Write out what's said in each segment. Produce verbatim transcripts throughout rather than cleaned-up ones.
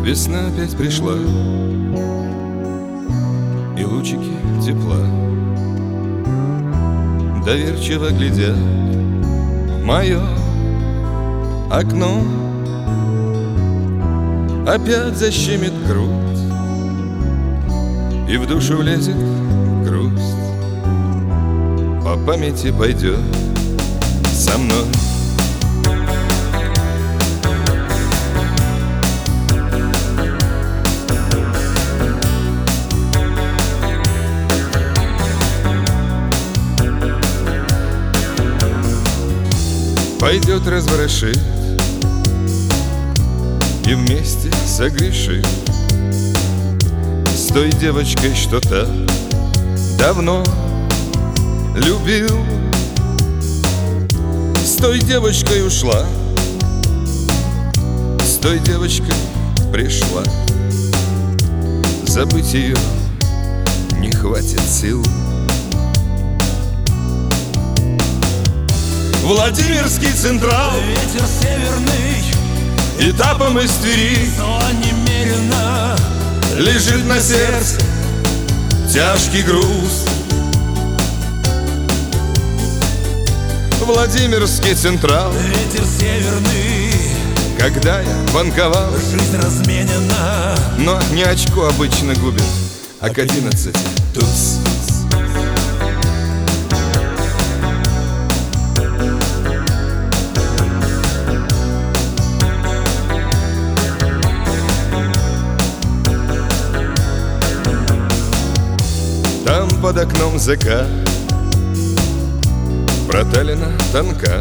Весна опять пришла, и лучики тепла доверчиво глядят в мое окно. Опять защемит грудь, и в душу влезет грусть. По памяти пойдет со мной. Пойдет разворошит и вместе согрешит с той девочкой, что так давно любил. С той девочкой ушла, с той девочкой пришла. Забыть ее не хватит сил. Владимирский Централ, ветер северный, этапом из Твери, но немерено лежит на сердце тяжкий груз. Владимирский Централ, ветер северный, когда я банковал, жизнь разменена, но не очко обычно губит, а к одиннадцати туз. Там под окном закат, проталина тонка,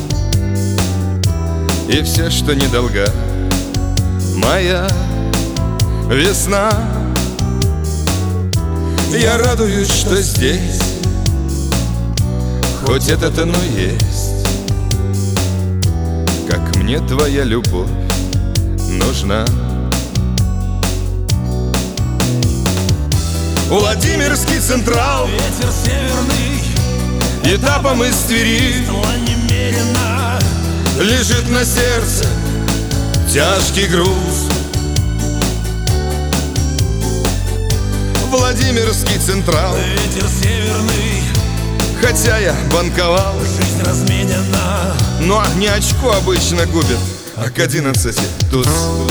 и все, что недолга, моя весна. Я радуюсь, что здесь хоть это-то, но есть, как мне твоя любовь нужна. Владимирский Централ, ветер северный, этапом из Твери, но немерено лежит на сердце тяжкий груз. Владимирский Централ, ветер северный, хотя я банковал, жизнь разменена, но не очко обычно губит, а к одиннадцати туз.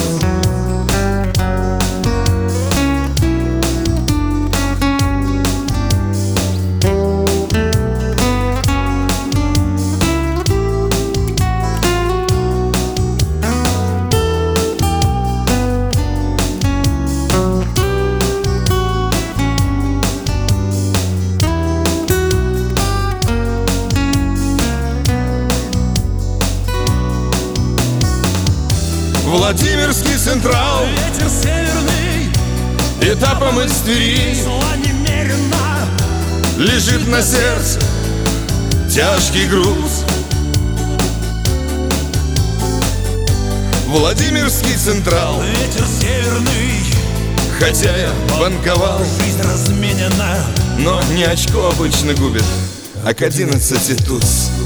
Владимирский Централ, ветер северный, этапом из Твери, но немерено лежит на сердце тяжкий груз. Владимирский Централ, ветер северный, хотя я банковал, жизнь разменена, но не очко обычно губит, а к одиннадцати туз.